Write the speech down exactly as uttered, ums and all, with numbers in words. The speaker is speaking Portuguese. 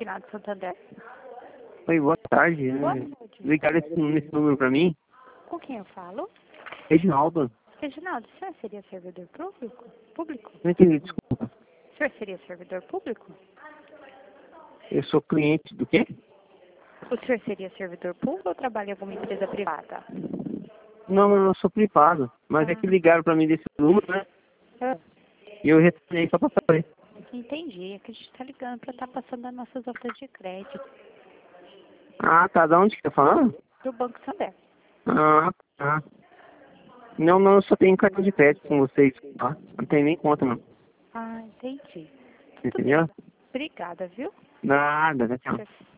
Finado Santander. Oi, boa tarde. Boa É, tarde. Ligaram esse, esse número pra mim? Com quem eu falo? Reginaldo. Reginaldo, o senhor seria servidor público? Público? Não entendi, desculpa. O senhor seria servidor público? Eu sou cliente do quê? O senhor seria servidor público ou trabalha em alguma empresa privada? Não, eu sou privado. Mas é Ah. que ligaram pra mim desse número, né? Ah, E eu retornei só pra saber. entendi. É que a gente tá ligando pra estar passando as nossas notas de crédito Ah, tá. Da onde que tá falando? do Banco Santander. Ah, tá. Não, não, eu só tenho cartão de crédito com vocês, tá? Não tem nem conta, não. Ah, entendi. Tudo Entendeu? bem. Obrigada, viu? Nada, né? Tchau.